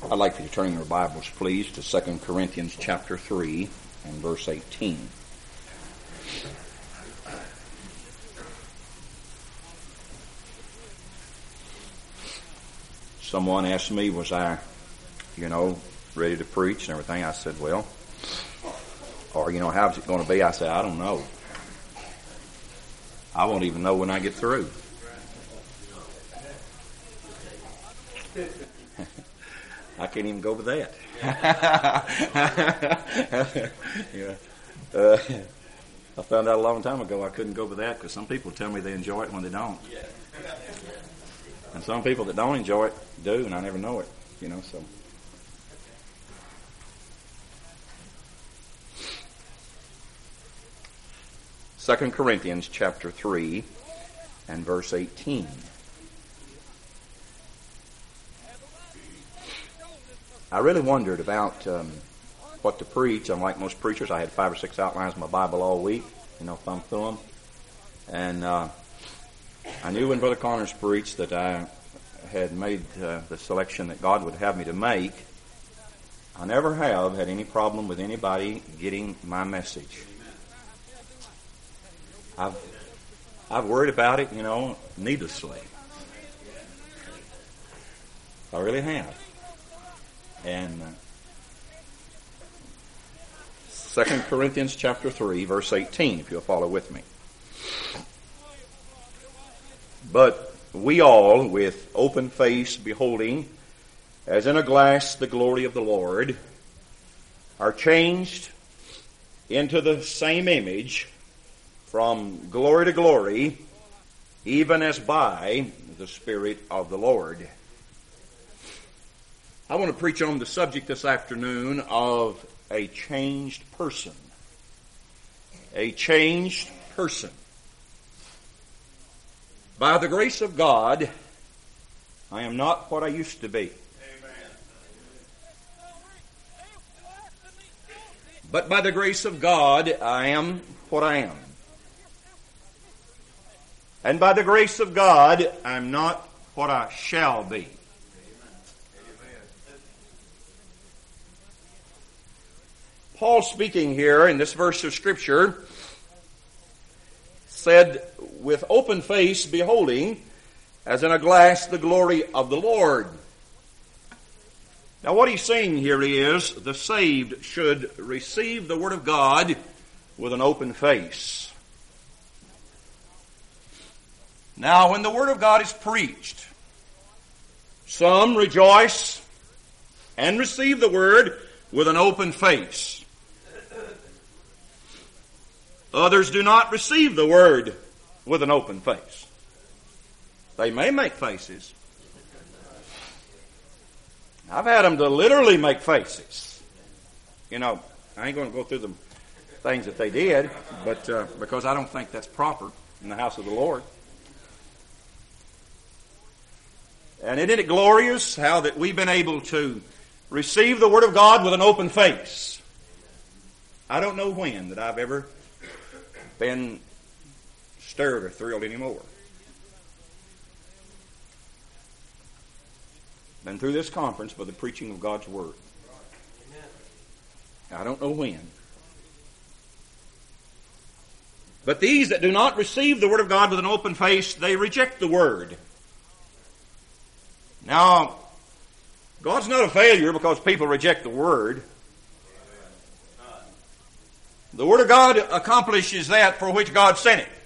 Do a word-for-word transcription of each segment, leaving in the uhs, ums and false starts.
I'd like for you to turn your Bibles, please, to Second Corinthians chapter three and verse eighteen. Someone asked me, was I, you know, ready to preach and everything? I said, well, or, you know, how's it going to be? I said, I don't know. I won't even know when I get through. I can't even go with that. yeah. uh, I found out a long time ago I couldn't go with that because some people tell me they enjoy it when they don't. And some people that don't enjoy it do, and I never know it, you know, so. Second Corinthians chapter three and verse eighteen. I really wondered about um, what to preach. Unlike most preachers, I had five or six outlines of my Bible all week, you know, thumb through them. And uh, I knew when Brother Connors preached that I had made uh, the selection that God would have me to make. I never have had any problem with anybody getting my message. I've I've worried about it, you know, needlessly. I really have. And uh, Second Corinthians chapter three, verse eighteen, if you'll follow with me. But we all, with open face, beholding, as in a glass, the glory of the Lord, are changed into the same image from glory to glory, even as by the Spirit of the Lord. I want to preach on the subject this afternoon of a changed person. A changed person. By the grace of God, I am not what I used to be. Amen. But by the grace of God, I am what I am. And by the grace of God, I'm not what I shall be. Paul, speaking here in this verse of Scripture, said, with open face beholding, as in a glass, the glory of the Lord. Now what he's saying here is, the saved should receive the Word of God with an open face. Now when the Word of God is preached, some rejoice and receive the Word with an open face. Others do not receive the Word with an open face. They may make faces. I've had them to literally make faces. You know, I ain't going to go through the things that they did, but uh, because I don't think that's proper in the house of the Lord. And isn't it glorious how that we've been able to receive the Word of God with an open face? I don't know when that I've ever been stirred or thrilled anymore than through this conference by the preaching of God's Word. I don't know when. But these that do not receive the Word of God with an open face, they reject the Word. Now, God's not a failure because people reject the Word. The Word of God accomplishes that for which God sent it.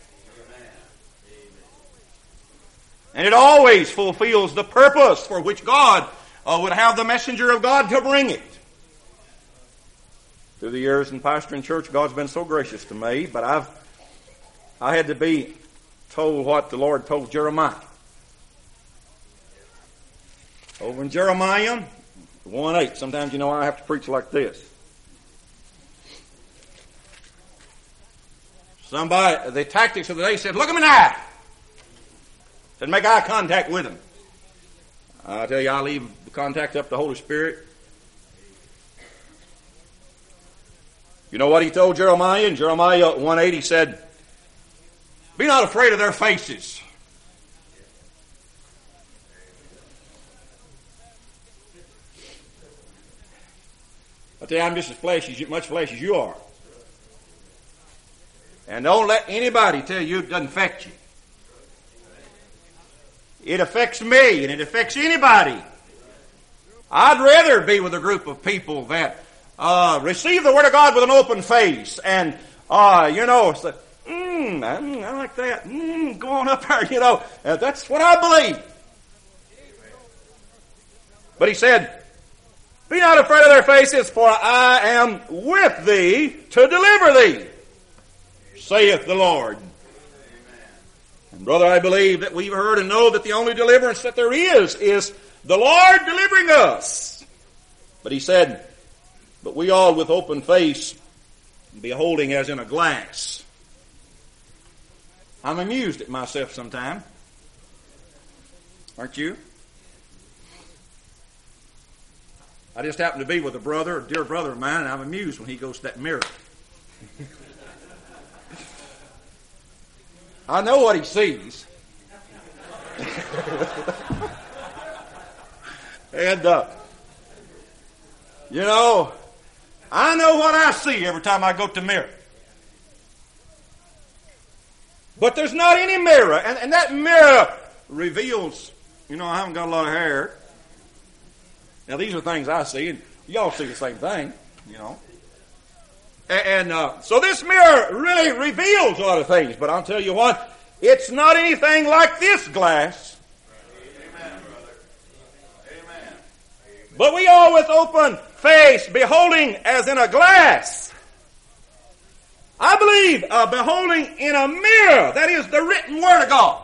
And it always fulfills the purpose for which God uh, would have the messenger of God to bring it. Through the years in pastoring church, God's been so gracious to me, but I've I had to be told what the Lord told Jeremiah. Over in Jeremiah one eight, sometimes you know I have to preach like this. Somebody, the tactics of the day said, look at me now. Said, make eye contact with him. I tell you, I leave the contact up to the Holy Spirit. You know what he told Jeremiah? In Jeremiah one eight, he said, be not afraid of their faces. tell you, I'm just as flesh as you, much flesh as you are. And don't let anybody tell you it doesn't affect you. It affects me, and it affects anybody. I'd rather be with a group of people that uh, receive the Word of God with an open face, and uh, you know, say, mm, I, I like that. Mm, go on up there, you know. Uh, that's what I believe. But he said, "Be not afraid of their faces, for I am with thee to deliver thee, saith the Lord." And brother, I believe that we've heard and know that the only deliverance that there is is the Lord delivering us. But he said, "But we all with open face, beholding as in a glass." I'm amused at myself sometimes. Aren't you? I just happen to be with a brother, a dear brother of mine, and I'm amused when he goes to that mirror. I know what he sees. and, uh, you know, I know what I see every time I go to the mirror. But there's not any mirror, and, and that mirror reveals, you know, I haven't got a lot of hair. Now, these are things I see, and y'all see the same thing, you know. And, and uh, so this mirror really reveals a lot of things, but I'll tell you what, it's not anything like this glass. Amen, brother. Amen. But we all with open face, beholding as in a glass. I believe uh, beholding in a mirror, that is the written Word of God.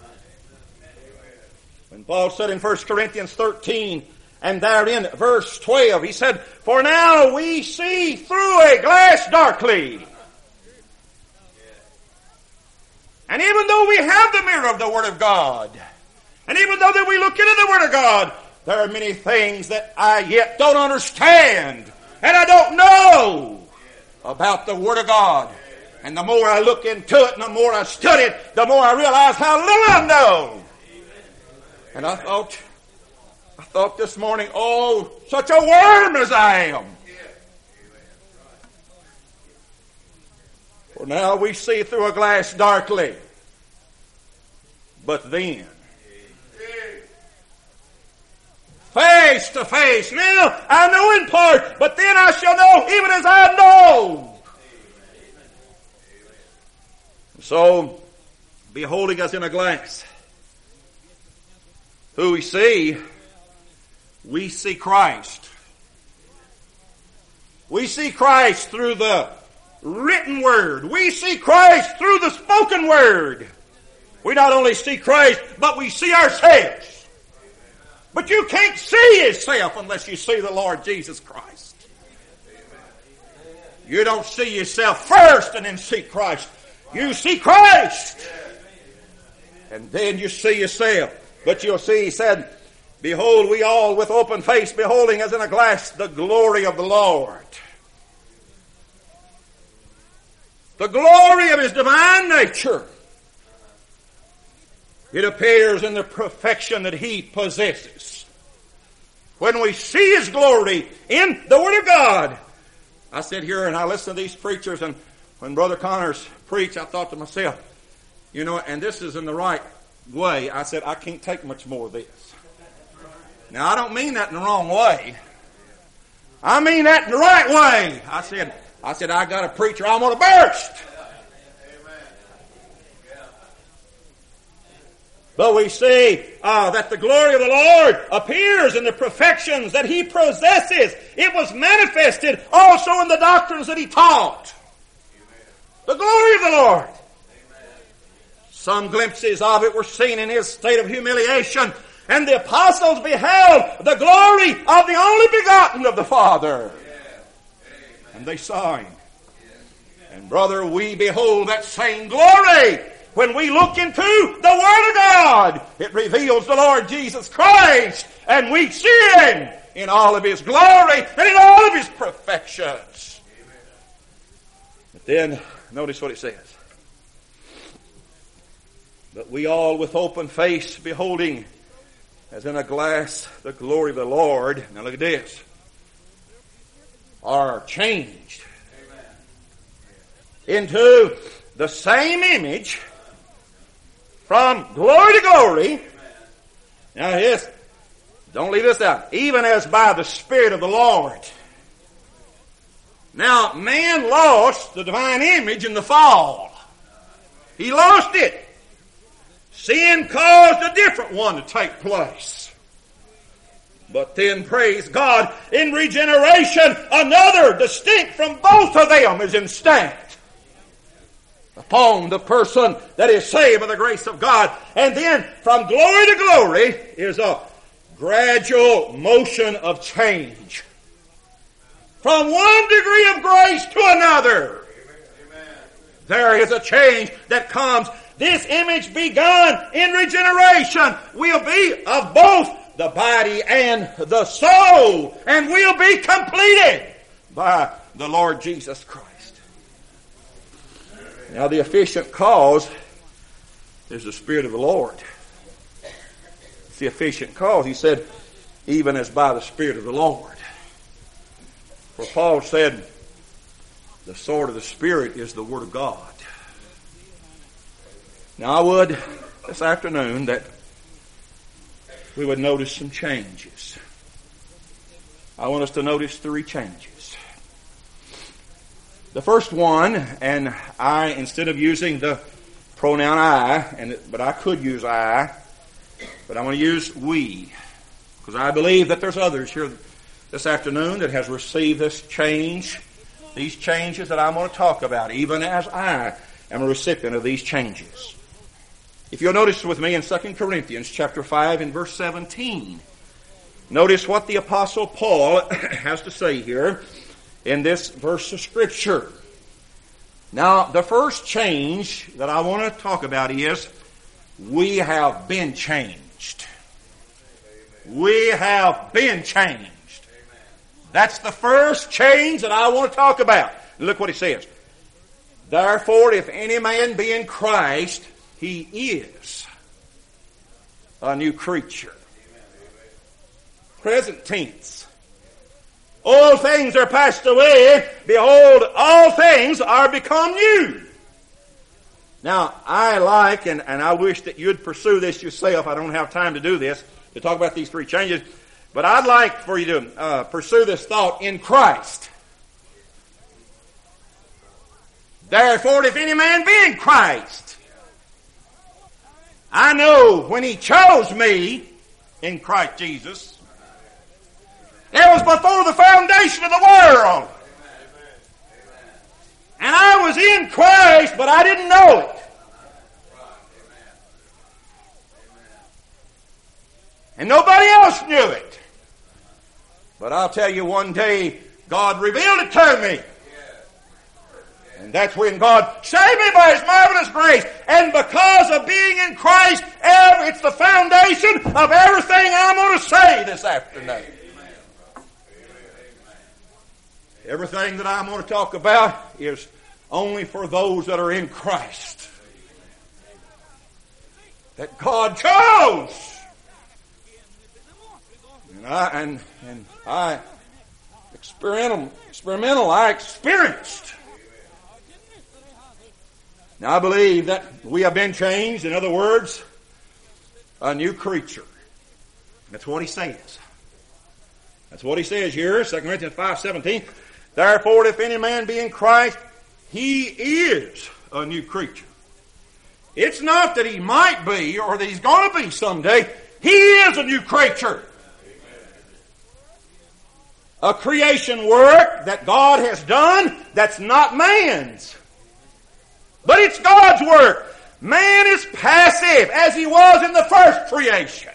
When Paul said in First Corinthians thirteen, and therein verse twelve, he said, "For now we see through a glass darkly." And even though we have the mirror of the Word of God, and even though that we look into the Word of God, there are many things that I yet don't understand, and I don't know about the Word of God. And the more I look into it, and the more I study it, the more I realize how little I know. And I thought, I thought this morning, oh, such a worm as I am. For now we see through a glass darkly, but then, face to face. Now I know in part, but then I shall know even as I know. So, beholding us in a glass, who we see, we see Christ. We see Christ through the written Word. We see Christ through the spoken Word. We not only see Christ, but we see ourselves. But you can't see yourself unless you see the Lord Jesus Christ. You don't see yourself first and then see Christ. You see Christ. And then you see yourself. But you'll see, he said, "Behold, we all with open face, beholding as in a glass the glory of the Lord." The glory of His divine nature. It appears in the perfection that He possesses. When we see His glory in the Word of God. I sit here and I listen to these preachers, and when Brother Connors preached, I thought to myself, you know, and this is in the right way. I said, I can't take much more of this. Now, I don't mean that in the wrong way. I mean that in the right way. I said, I said, I got a preacher, I'm going to burst. But we see uh, that the glory of the Lord appears in the perfections that He possesses. It was manifested also in the doctrines that He taught. The glory of the Lord. Some glimpses of it were seen in His state of humiliation. And the apostles beheld the glory of the only begotten of the Father. And they saw Him. And brother, we behold that same glory. When we look into the Word of God, it reveals the Lord Jesus Christ, and we see Him in all of His glory and in all of His perfections. But then, notice what it says. But we all with open face, beholding as in a glass the glory of the Lord. Now look at this. are changed into the same image from glory to glory. Now, yes, don't leave this out. Even as by the Spirit of the Lord. Now, man lost the divine image in the fall. He lost it. Sin caused a different one to take place. But then, praise God, in regeneration, another distinct from both of them is instamped upon the person that is saved by the grace of God. And then, from glory to glory, is a gradual motion of change. From one degree of grace to another. Amen. There is a change that comes. This image begun in regeneration will be of both the body and the soul, and will be completed by the Lord Jesus Christ. Now, the efficient cause is the Spirit of the Lord. It's the efficient cause. He said, even as by the Spirit of the Lord. For Paul said, the sword of the Spirit is the Word of God. Now, I would, this afternoon, that we would notice some changes. I want us to notice three changes. The first one, and I, instead of using the pronoun I, and but I could use I, but I'm going to use we, because I believe that there's others here this afternoon that has received this change, these changes that I'm going to talk about, even as I am a recipient of these changes. If you'll notice with me in Second Corinthians chapter five and verse seventeen, notice what the Apostle Paul has to say here in this verse of Scripture. Now, the first change that I want to talk about is we have been changed. We have been changed. That's the first change that I want to talk about. Look what he says. Therefore, if any man be in Christ, he is a new creature. Present tense. All things are passed away. Behold, all things are become new. Now, I like, and, and I wish that you'd pursue this yourself. I don't have time to do this, to talk about these three changes. But I'd like for you to uh, pursue this thought in Christ. Therefore, if any man be in Christ, I know when He chose me in Christ Jesus, it was before the foundation of the world. And I was in Christ, but I didn't know it. And nobody else knew it. But I'll tell you, one day, God revealed it to me. And that's when God saved me by His marvelous grace. And because of being in Christ, it's the foundation of everything I'm going to say this afternoon. Everything that I'm going to talk about is only for those that are in Christ. That God chose. And I, and, and I experimental, experimental, I experienced. Now I believe that we have been changed. In other words, a new creature. That's what he says. That's what he says here, Second Corinthians five seventeen. Therefore, if any man be in Christ, he is a new creature. It's not that he might be or that he's going to be someday. He is a new creature. A creation work that God has done that's not man's. But it's God's work. Man is passive as he was in the first creation.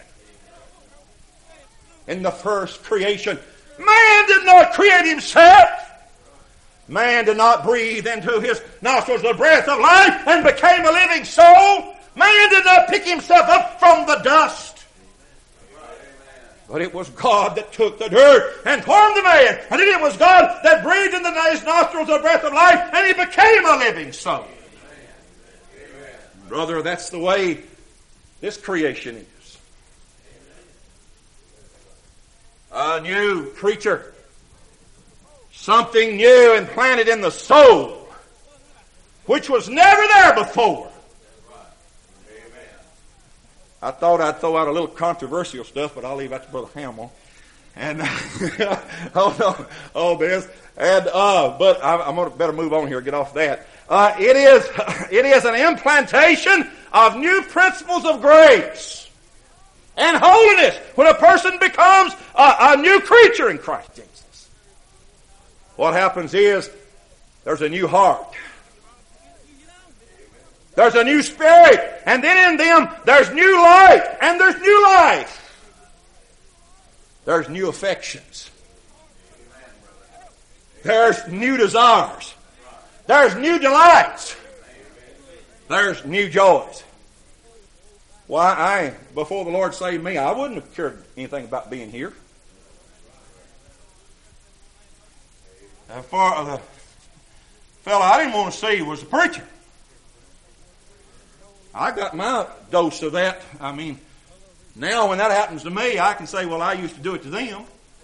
In the first creation, man did not create himself. Man did not breathe into his nostrils the breath of life and became a living soul. Man did not pick himself up from the dust. But it was God that took the dirt and formed the man. And then it was God that breathed into his nostrils the breath of life, and he became a living soul. Amen. Brother, that's the way this creation is. A new creature. Something new implanted in the soul, which was never there before. I thought I'd throw out a little controversial stuff, but I'll leave that to Brother Hamill. And oh no, all this. And uh, but I, I'm gonna better move on here. Get off that. Uh, it is it is an implantation of new principles of grace and holiness when a person becomes a, a new creature in Christ Jesus. What happens is there's a new heart. There's a new spirit, and then in them there's new light, and there's new life. There's new affections. There's new desires. There's new delights. There's new joys. Why, I, before the Lord saved me, I wouldn't have cared anything about being here. The fellow I didn't want to see was the preacher. I got my dose of that. I mean, now when that happens to me, I can say, well, I used to do it to them.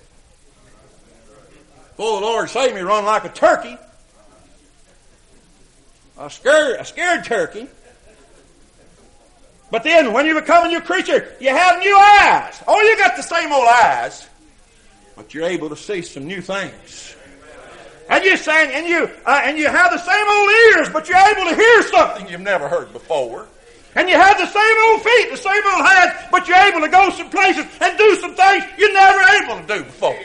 Before the Lord saved me, run like a turkey. A scared, a scared turkey. But then, when you become a new creature, you have new eyes. Oh, you got the same old eyes, but you're able to see some new things. And you saying, and you, uh, and you have the same old ears, but you're able to hear something you've never heard before. And you have the same old feet, the same old hands, but you're able to go some places and do some things you're never able to do before.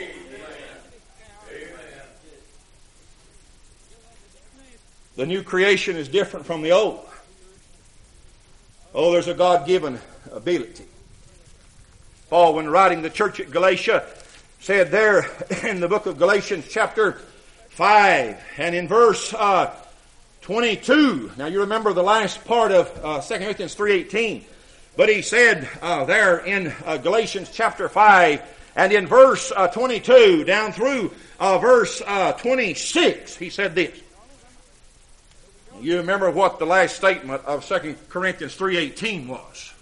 The new creation is different from the old. Oh, there's a God-given ability. Paul, when writing the church at Galatia, said there in the book of Galatians chapter five and in verse uh, twenty-two. Now you remember the last part of uh, Second Corinthians three eighteen. But he said uh, there in uh, Galatians chapter five and in verse uh, twenty-two down through uh, verse uh, twenty-six, he said this. You remember what the last statement of Second Corinthians three eighteen was.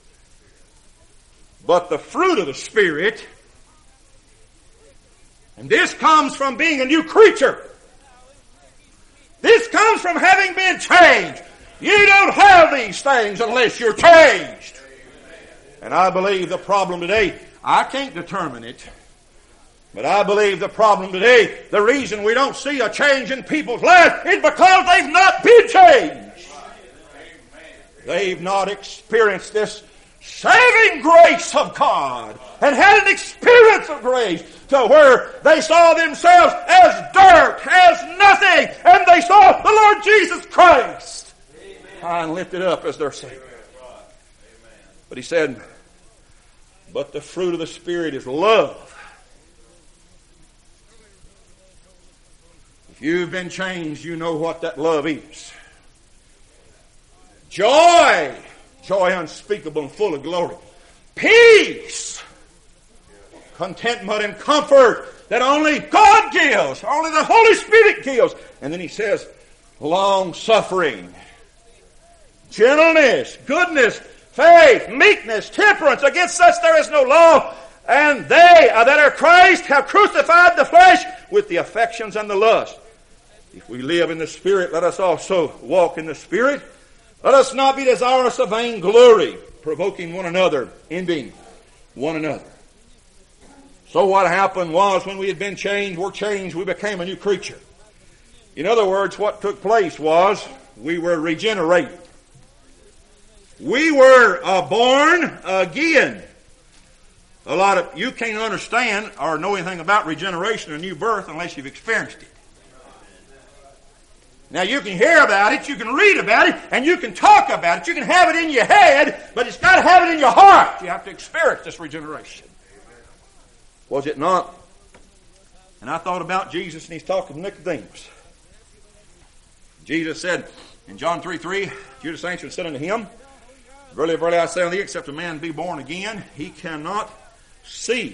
But the fruit of the Spirit, and this comes from being a new creature. This comes from having been changed. You don't have these things unless you're changed. And I believe the problem today, I can't determine it, but I believe the problem today, the reason we don't see a change in people's lives is because they've not been changed. They've not experienced this saving grace of God and had an experience of grace to where they saw themselves as dirt, as nothing, and they saw the Lord Jesus Christ high and lifted up as their Savior. But he said, but the fruit of the Spirit is love. If you've been changed, you know what that love is. Joy. Joy unspeakable and full of glory. Peace. Contentment and comfort that only God gives. Only the Holy Spirit gives. And then he says, long-suffering. Gentleness. Goodness. Faith. Meekness. Temperance. Against such there is no law. And they uh, that are Christ have crucified the flesh with the affections and the lust. If we live in the Spirit, let us also walk in the Spirit. Let us not be desirous of vainglory, provoking one another, envying one another. So what happened was when we had been changed, we're changed, we became a new creature. In other words, what took place was we were regenerated. We were uh, born again. A lot of you can't understand or know anything about regeneration or new birth unless you've experienced it. Now you can hear about it, you can read about it, and you can talk about it. You can have it in your head, but it's got to have it in your heart. You have to experience this regeneration. Was it not? And I thought about Jesus, and he's talking to Nicodemus. Jesus said in John three three, Judas answered and said unto him, verily, verily, I say unto thee, except a man be born again, he cannot see.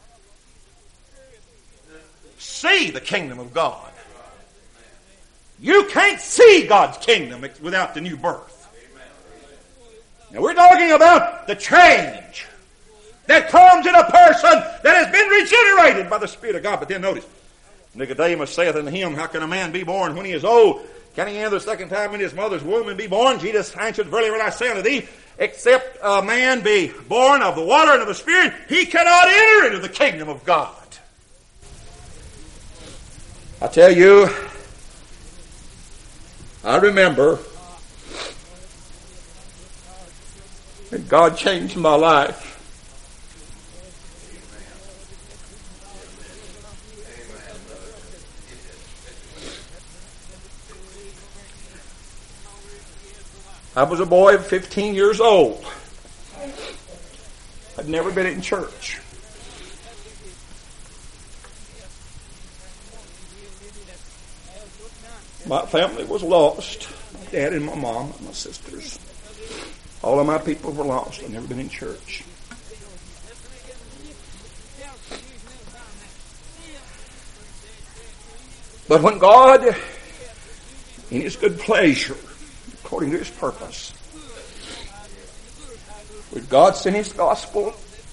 See the kingdom of God. You can't see God's kingdom without the new birth. Now we're talking about the change that comes in a person that has been regenerated by the Spirit of God. But then notice, Nicodemus saith unto him, How can a man be born when he is old? Can he enter the second time in his mother's womb and be born? Jesus answered, Verily, verily, I say unto thee, except a man be born of the water and of the Spirit, he cannot enter into the kingdom of God. I tell you, I remember that God changed my life. I was a boy of fifteen years old. I'd never been in church. My family was lost. My dad and my mom and my sisters. All of my people were lost. I'd never been in church. But when God, in His good pleasure, according to His purpose, when God sent His gospel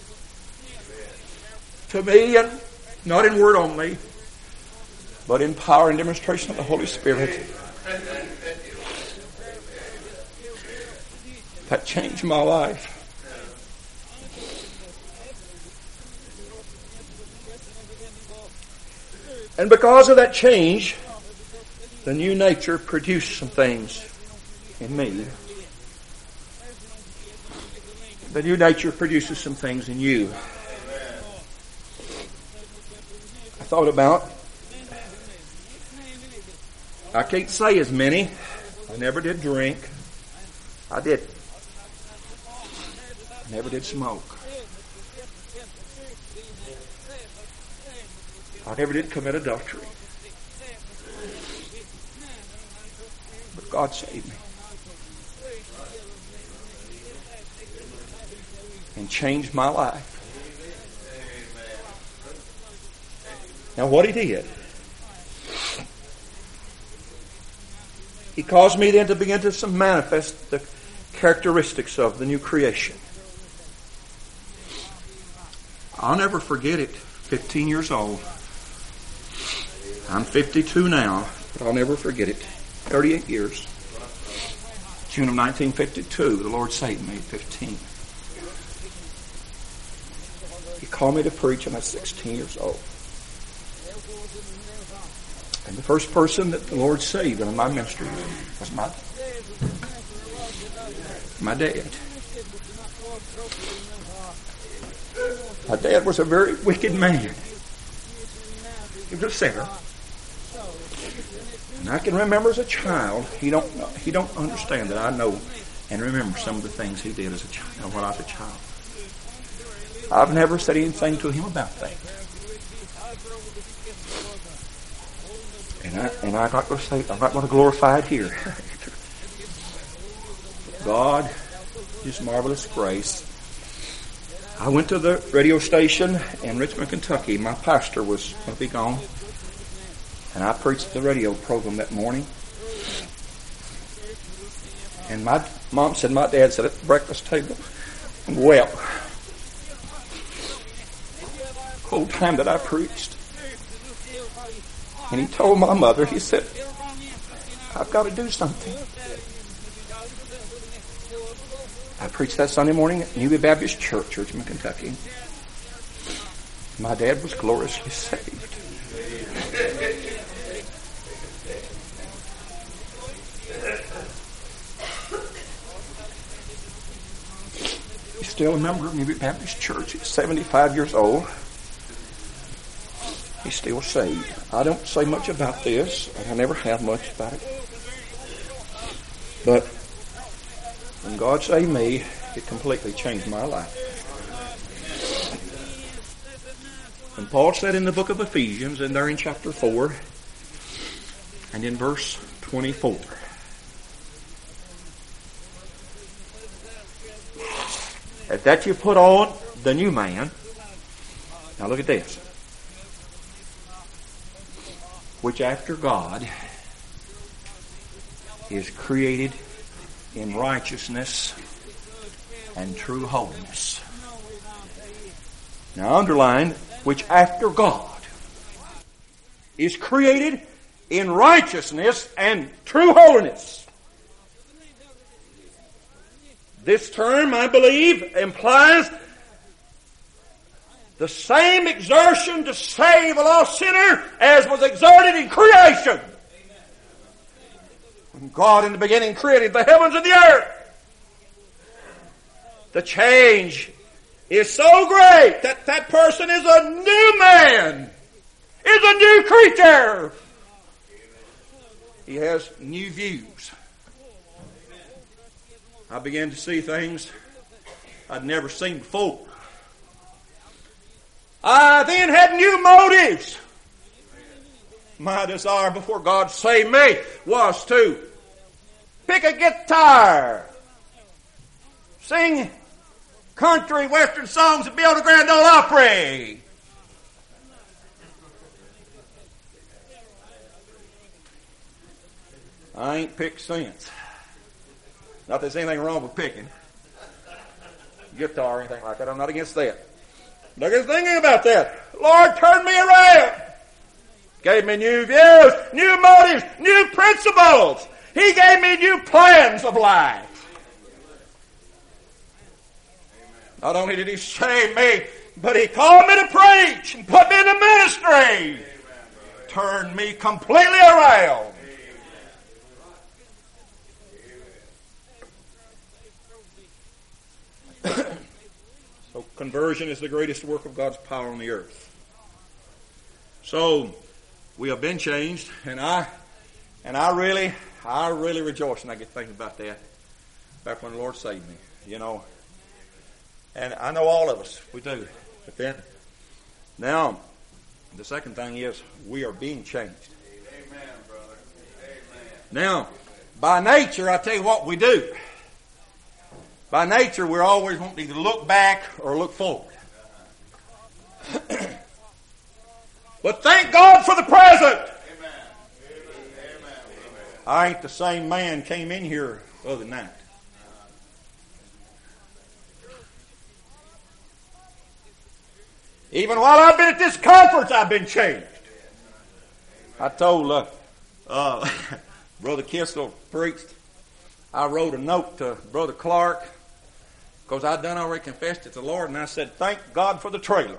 to me, and not in word only, but in power and demonstration of the Holy Spirit, that changed my life. And because of that change, the new nature produced some things in me. The new nature produces some things in you. I thought about, I can't say as many. I never did drink. I did. I never did smoke. I never did commit adultery. But God saved me. And changed my life. Now what He did, He caused me then to begin to manifest the characteristics of the new creation. I'll never forget it, fifteen years old. I'm fifty-two now, but I'll never forget it. thirty-eight years. June of nineteen fifty-two, the Lord saved me at fifteen. He called me to preach and I was sixteen years old. And the first person that the Lord saved in my ministry was my, my dad. My dad was a very wicked man. He was a sinner. And I can remember as a child, he don't he don't understand that I know and remember some of the things he did as a child when I was a child. I've never said anything to him about that. And I and I'm not going to say I'm not going to glorify it here. God, His marvelous grace. I went to the radio station in Richmond, Kentucky. My pastor was going to be gone. And I preached the radio program that morning. And my mom said my dad sat at the breakfast table and wept. The whole time that I preached. And he told my mother, he said, I've got to do something. I preached that Sunday morning at New Baptist Church, Richmond, Kentucky. My dad was gloriously saved. He's still a member of New Baptist Church. He's seventy-five years old. He's still saved. I don't say much about this. I never have much about it. But when God saved me, it completely changed my life. And Paul said in the book of Ephesians, and there in chapter four, and in verse twenty-four, at that you put on the new man. Now look at this. Which after God is created in righteousness and true holiness. Now underline, which after God. is created in righteousness and true holiness. This term, I believe, implies the same exertion to save a lost sinner as was exerted in creation. When God in the beginning created the heavens and the earth, the change is so great that that person is a new man, is a new creature. He has new views. I began to see things I'd never seen before. I then had new motives. My desire before God saved me was to pick a guitar, sing country western songs, and build a Grand Ole Opry. I ain't picked since. Not that there's anything wrong with picking guitar or anything like that. I'm not against that. Not against thinking about that. Lord turned me around. Gave me new views, new motives, new principles. He gave me new plans of life. Not only did He save me, but He called me to preach and put me in the ministry. Turned me completely around. So conversion is the greatest work of God's power on the earth. So we have been changed, and I and I really, I really rejoice, and I get thinking about that back when the Lord saved me, you know. And I know all of us, we do. But then, now, the second thing is we are being changed. Amen, brother. Amen. Now, by nature, I tell you what we do. By nature, we're always wanting to look back or look forward. But thank God for the present. Amen. I ain't the same man came in here the other night. Even while I've been at this conference, I've been changed. I told uh, uh, Brother Kissel preached. I wrote a note to Brother Clark because I'd done already confessed it to the Lord, and I said, "Thank God for the trailer."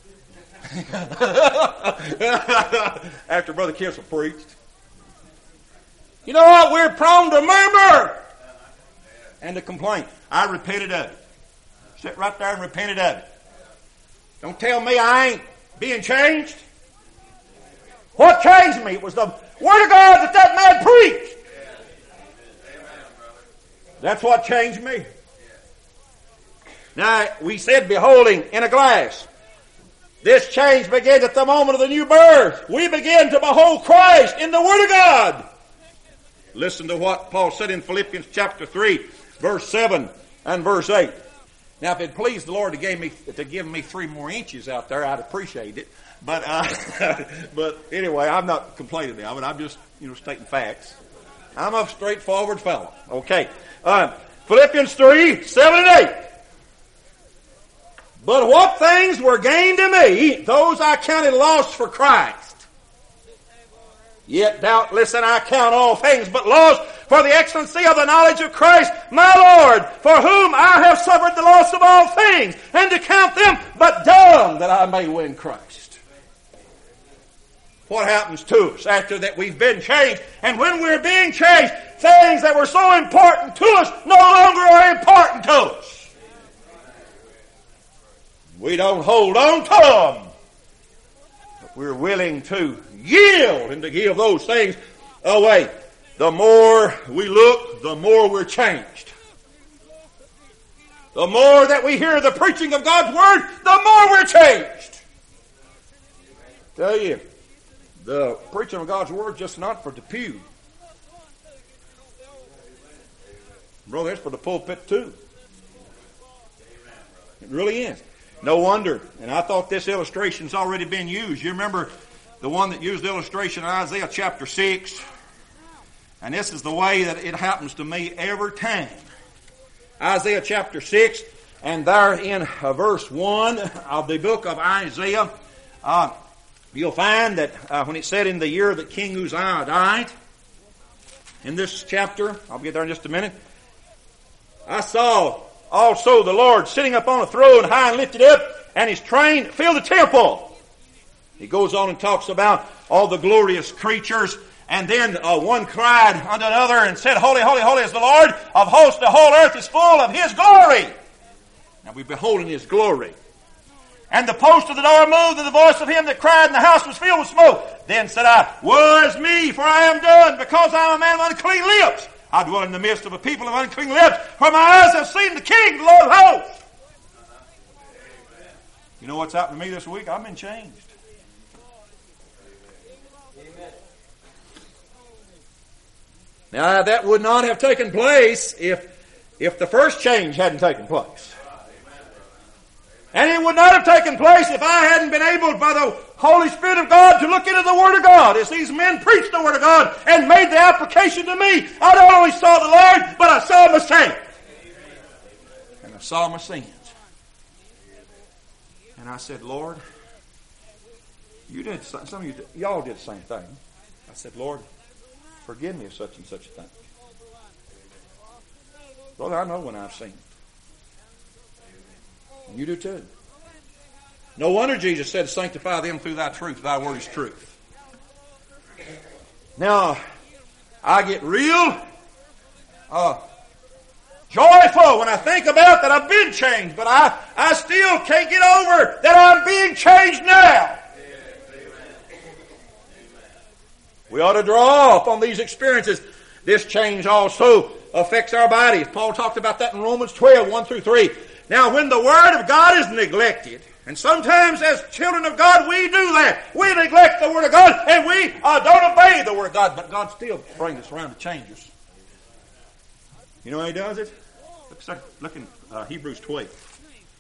After Brother Kissel preached. You know what? We're prone to murmur and to complain. I repented of it. Sit right there and repented of it. Don't tell me I ain't being changed. What changed me? It was the Word of God that that man preached. That's what changed me. Now, we said beholding in a glass. This change began at the moment of the new birth. We began to behold Christ in the Word of God. Listen to what Paul said in Philippians chapter three, verse seven and verse eight. Now, if it pleased the Lord to give me to give me three more inches out there, I'd appreciate it. But uh, but anyway, I'm not complaining about it. I'm just you know stating facts. I'm a straightforward fellow. Okay, uh, Philippians three, seven and eight. But what things were gained to me, those I counted lost for Christ. Yet doubtless and I count all things but lost for the excellency of the knowledge of Christ, my Lord, for whom I have suffered the loss of all things, and to count them but dung, that I may win Christ. What happens to us after that we've been changed? And when we're being changed, things that were so important to us no longer are important to us. We don't hold on to them. But we're willing to yield and to give those things away. The more we look, the more we're changed. The more that we hear the preaching of God's Word, the more we're changed. I tell you, the preaching of God's Word is just not for the pew. Brother, it's for the pulpit too. It really is. No wonder. And I thought this illustration's already been used. You remember the one that used the illustration in Isaiah chapter six? And this is the way that it happens to me every time. Isaiah chapter six, and there in uh, verse one of the book of Isaiah, uh, you'll find that uh, when it said in the year that King Uzziah died, in this chapter, I'll get there in just a minute, I saw also the Lord sitting upon a throne high and lifted up, and His train filled the temple. He goes on and talks about all the glorious creatures, and then uh, one cried unto another and said, Holy, holy, holy is the Lord of hosts, the whole earth is full of His glory. Now we're beholding His glory. And the post of the door moved, and the voice of him that cried, and the house was filled with smoke. Then said I, Woe is me, for I am done, because I am a man of unclean lips. I dwell in the midst of a people of unclean lips, for my eyes have seen the King, the Lord of hosts. You know what's happened to me this week? I've been changed. Now, that would not have taken place if, if the first change hadn't taken place. And it would not have taken place if I hadn't been able by the Holy Spirit of God to look into the Word of God as these men preached the Word of God and made the application to me. I not only saw the Lord, but I saw myself. And I saw my sins. And I said, Lord, you did, some of you, y'all did the same thing. I said, Lord, forgive me of such and such a thing. Brother, I know when I've sinned. And you do too. No wonder Jesus said, sanctify them through thy truth. Thy word is truth. Now, I get real uh, joyful when I think about that I've been changed, but I, I still can't get over that I'm being changed now. We ought to draw off on these experiences. This change also affects our bodies. Paul talked about that in Romans twelve, one through three. Now, when the Word of God is neglected, and sometimes as children of God we do that. We neglect the Word of God and we uh, don't obey the Word of God, but God still brings us around to change us. You know how He does it? Look, look in uh, Hebrews twelve.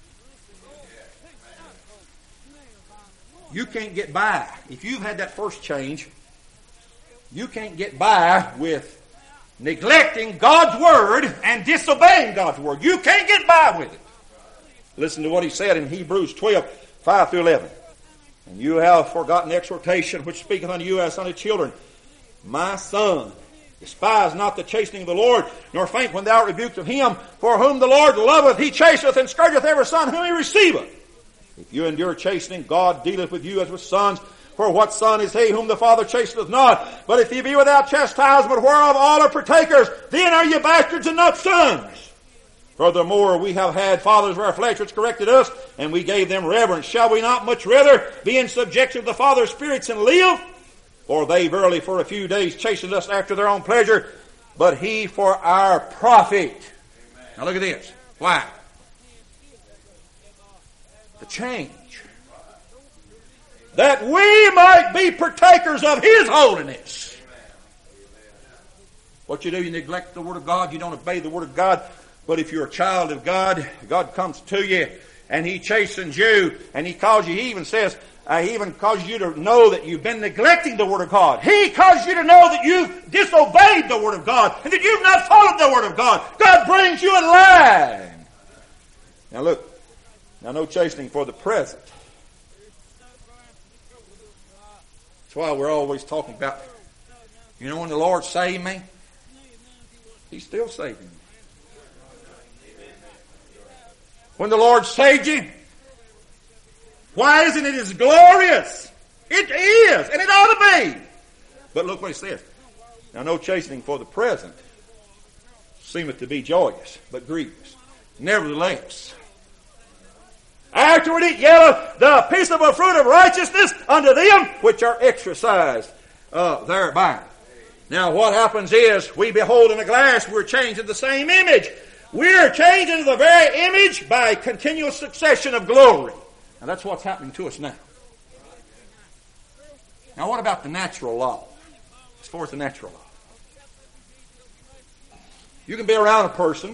You can't get by. If you've had that first change, you can't get by with neglecting God's Word and disobeying God's Word. You can't get by with it. Listen to what he said in Hebrews twelve, five through eleven. And you have forgotten exhortation which speaketh unto you as unto children. My son, despise not the chastening of the Lord, nor faint when thou art rebuked of him. For whom the Lord loveth, he chasteth and scourgeth every son whom he receiveth. If you endure chastening, God dealeth with you as with sons. For what son is he whom the Father chasteneth not? But if ye be without chastisement, whereof all are partakers, then are ye bastards and not sons. Furthermore, we have had fathers of our flesh which corrected us, and we gave them reverence. Shall we not much rather be in subjection to the Father's spirits and live? For they verily for a few days chastened us after their own pleasure, but he for our profit. Amen. Now look at this. Why? The change. That we might be partakers of His holiness. What you do, you neglect the Word of God, you don't obey the Word of God. But if you're a child of God, God comes to you and He chastens you and He calls you, He even says, uh, He even causes you to know that you've been neglecting the Word of God. He causes you to know that you've disobeyed the Word of God and that you've not followed the Word of God. God brings you in line. Now look, now no chastening for the present. That's why we're always talking about, you know, when the Lord saved me, He's still saving me. When the Lord saved you, why isn't it as glorious? It is, and it ought to be. But look what it says. Now no chastening for the present seemeth to be joyous, but grievous. Nevertheless, afterward it yelleth the peaceable fruit of righteousness unto them which are exercised uh, thereby. Now what happens is, we behold in a glass, we're changed in the same image. We're changed into the very image by a continual succession of glory. Now that's what's happening to us now. Now what about the natural law? As far as the natural law. You can be around a person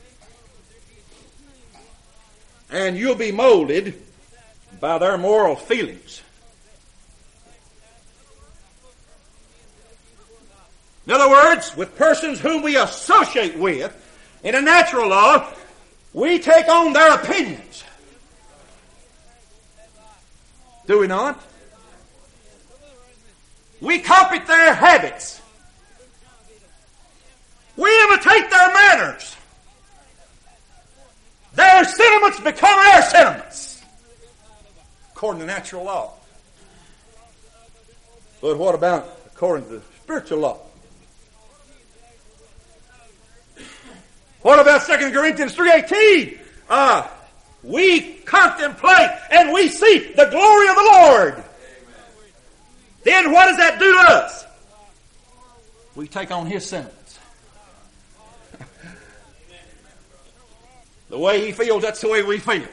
and you'll be molded by their moral feelings. In other words, with persons whom we associate with, in a natural law, we take on their opinions. Do we not? We copy their habits. We imitate their manners. Their sentiments become our sentiments, according to natural law. But what about according to the spiritual law? What about Second Corinthians three eighteen? Uh, we contemplate and we see the glory of the Lord. Amen. Then what does that do to us? We take on His sentiments. The way He feels, that's the way we feel.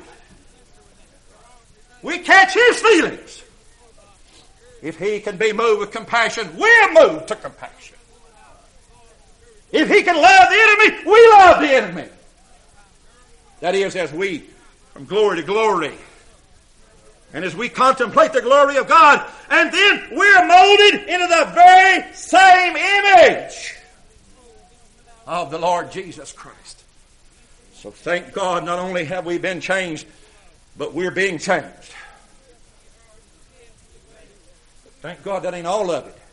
We catch His feelings. If He can be moved with compassion, we're moved to compassion. If He can love the enemy, we love the enemy. That is, as we, from glory to glory, and as we contemplate the glory of God, and then we're molded into the very same image of the Lord Jesus Christ. So thank God, not only have we been changed, but we're being changed. Thank God that ain't all of it.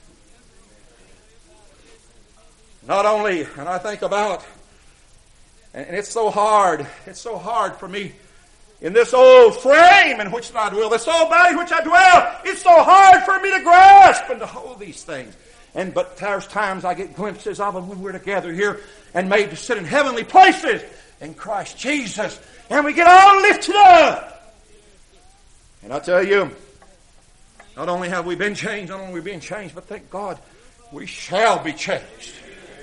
Not only, and I think about, and it's so hard, it's so hard for me in this old frame in which I dwell, this old body in which I dwell, it's so hard for me to grasp and to hold these things. And but there's times I get glimpses of them when we're together here and made to sit in heavenly places in Christ Jesus, and we get all lifted up. And I tell you, not only have we been changed, not only are we being changed, but thank God, we shall be changed.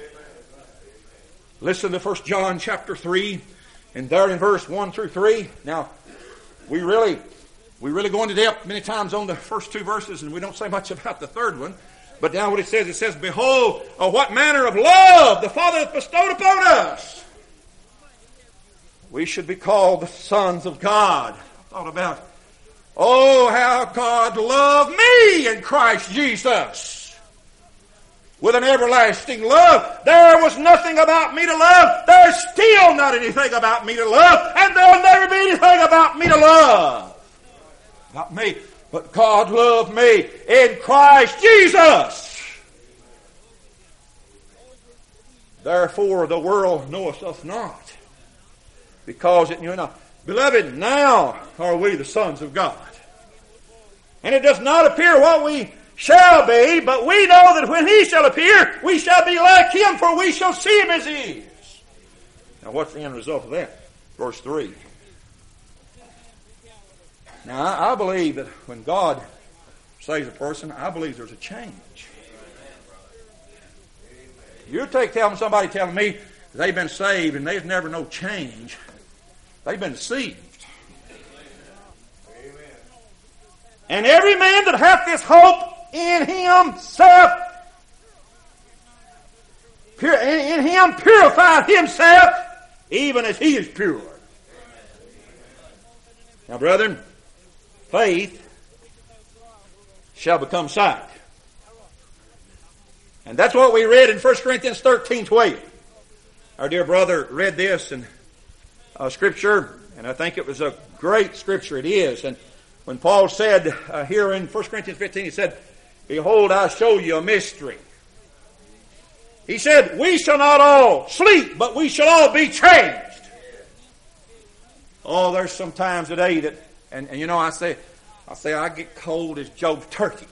Listen to First John chapter three, and there in verse one through three. Now, we really, we really go into depth many times on the first two verses, and we don't say much about the third one. But now what it says, it says, "Behold, uh, what manner of love the Father hath bestowed upon us. We should be called the sons of God." I thought about, oh, how God loved me in Christ Jesus with an everlasting love. There was nothing about me to love. There's still not anything about me to love. And there'll never be anything about me to love. Not me. But God loved me in Christ Jesus. Therefore the world knoweth us not, because it knew not. Beloved, now are we the sons of God. And it does not appear what we shall be, but we know that when He shall appear, we shall be like Him, for we shall see Him as He is. Now what's the end result of that? Verse three. Now I, I believe that when God saves a person, I believe there's a change. You take telling somebody telling me they've been saved and there's never no change, they've been deceived. And every man that hath this hope in himself, pure, in, in him purifieth himself, even as he is pure. Now, brethren, faith shall become sight. And that's what we read in First Corinthians thirteen twelve. Our dear brother read this in uh, Scripture, and I think it was a great Scripture. It is. And when Paul said uh, here in First Corinthians fifteen, he said, "Behold, I show you a mystery." He said, we shall not all sleep, but we shall all be changed. Oh, there's some times today that, and, and you know, I say, I say I get cold as Job's turkey.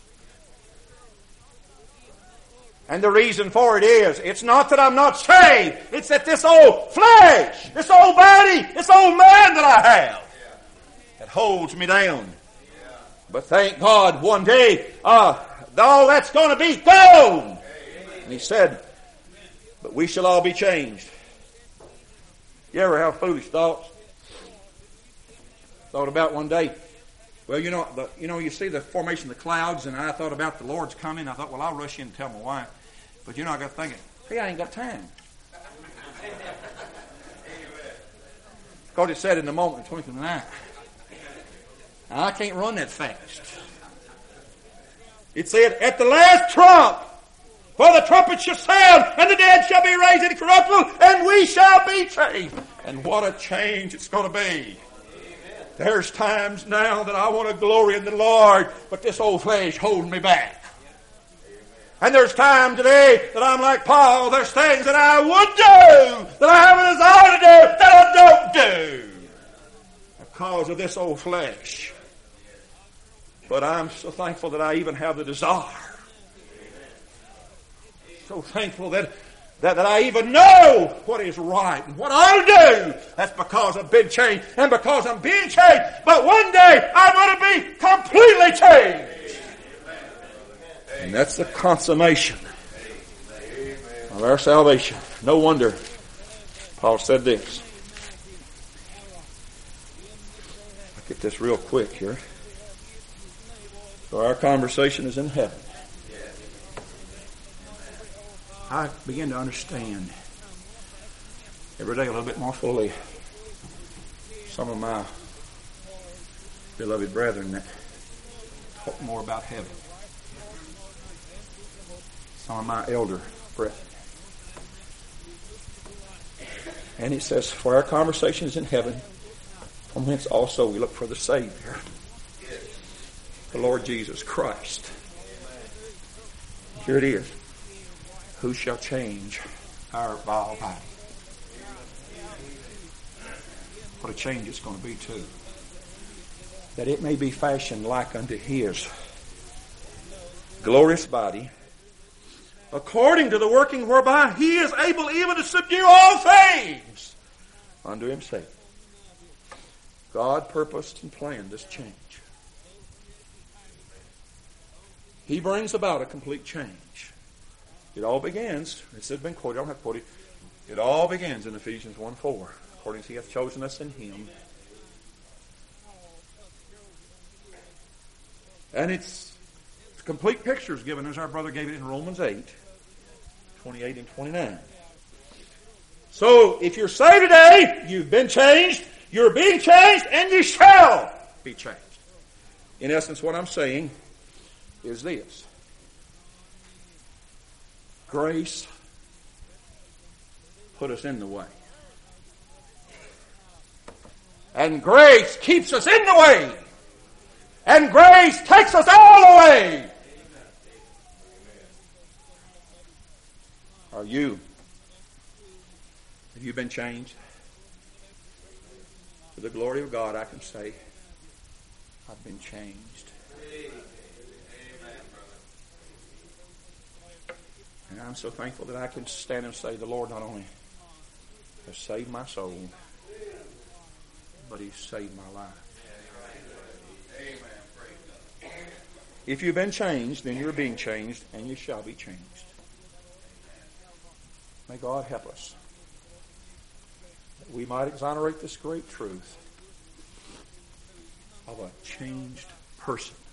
And the reason for it is, it's not that I'm not saved. It's that this old flesh, this old body, this old man that I have, that holds me down. But thank God, one day, uh, all that's going to be gone. And he said, but we shall all be changed. You ever have foolish thoughts? Thought about one day, well, you know, the, you know, you see the formation of the clouds, and I thought about the Lord's coming. I thought, well, I'll rush in and tell my wife. But you know, I got thinking, hey, I ain't got time. Because it said in the moment, the twinkling of an eye. I can't run that fast. It said, at the last trump, for the trumpet shall sound, and the dead shall be raised incorruptible, and we shall be changed. And what a change it's going to be. Amen. There's times now that I want to glory in the Lord, but this old flesh holding me back. And there's time today that I'm like Paul. There's things that I would do that I have a desire to do that I don't do because of this old flesh. But I'm so thankful that I even have the desire. So thankful that, that, that I even know what is right and what I'll do. That's because I've been changed and because I'm being changed. But one day I'm going to be completely changed. And that's the consummation of our salvation. No wonder Paul said this. I'll get this real quick here. So our conversation is in heaven. I begin to understand every day a little bit more fully some of my beloved brethren that talk more about heaven. Some of my elder brethren. And it says, for our conversation is in heaven, from whence also we look for the Savior, the Lord Jesus Christ. Here it is. Who shall change our vile body? What a change it's going to be too. That it may be fashioned like unto His glorious body, according to the working whereby He is able even to subdue all things unto Himself. God purposed and planned this change. He brings about a complete change. It all begins, it's been quoted, I don't have to quote it. It all begins in Ephesians one four. According as He hath chosen us in Him. And it's, it's complete pictures given as our brother gave it in Romans eight, twenty-eight and twenty-nine. So, if you're saved today, you've been changed, you're being changed, and you shall be changed. In essence, what I'm saying is this. Grace put us in the way. And grace keeps us in the way. And grace takes us all the way. Are you? Have you been changed? To the glory of God, I can say, I've been changed. And I'm so thankful that I can stand and say, the Lord not only has saved my soul, but He's saved my life. If you've been changed, then you're being changed, and you shall be changed. May God help us that we might exonerate this great truth of a changed person.